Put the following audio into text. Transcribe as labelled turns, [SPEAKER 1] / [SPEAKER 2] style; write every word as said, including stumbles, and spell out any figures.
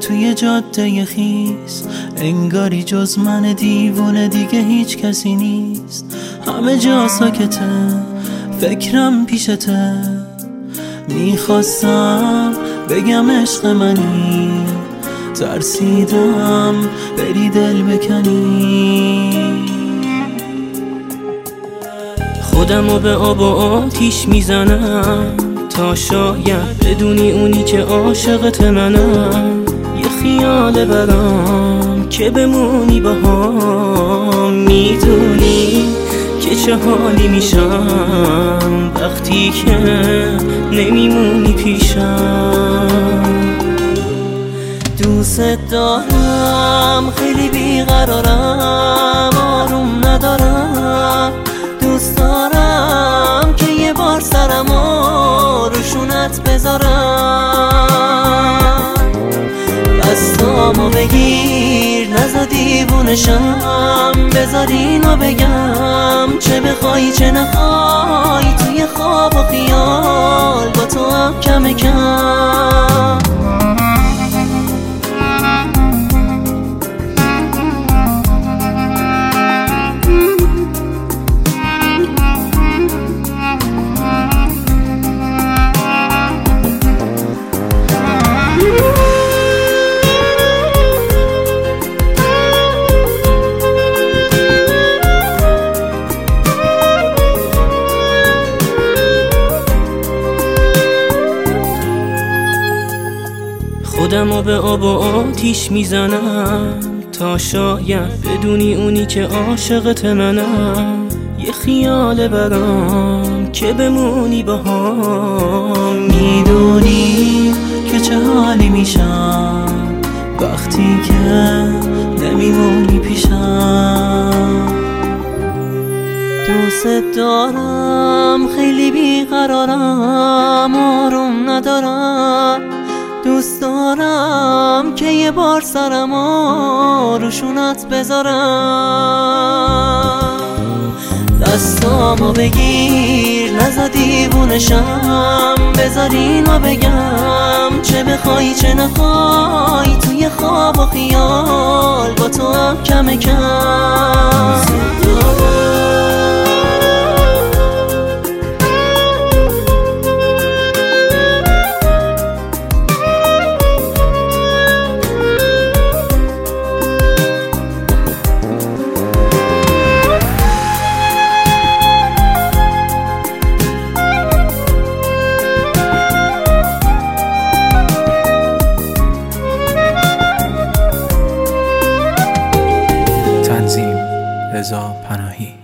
[SPEAKER 1] توی جاده خیس، انگاری جز من دیوونه دیگه هیچ کسی نیست. همه جا ساکته، فکرم پیشته، میخواستم بگم عشق منی، ترسیدم بری دل بکنی.
[SPEAKER 2] خودمو به آب و آتیش میزنم تا شاید بدونی اونی که عاشقت منم. یه خیال برام که بمونی باهام، میدونی که چه حالی میشم وقتی که نمیمونی پیشم. دوست دارم، خیلی بیقرارم، آروم ندارم. دوست دارم که یه بار سرمو روشونت بذارم. دستامو بگیر، نزا دیوونشم، بذار اینو بگم، چه بخوای چه نخوای، توی خواب و خیال با تو هم کم کم. خودمو به آب و آتیش میزنم تا شاید بدونی اونی که عاشقت منم. یه خیال برام که بمونی باهام،
[SPEAKER 1] میدونی که چه حالی میشم وقتی که نمیمونی پیشم.
[SPEAKER 2] دوست دارم، خیلی بیقرارم، آروم ندارم. دوست دارم که یه بار سرمو روشونت بذارم. دستامو بگیر، نزا دیوونشم، بذار اینو بگم، چه بخوای چه نخوای، توی خواب و خیال با تو هم کم کم.
[SPEAKER 3] رضا پناهی.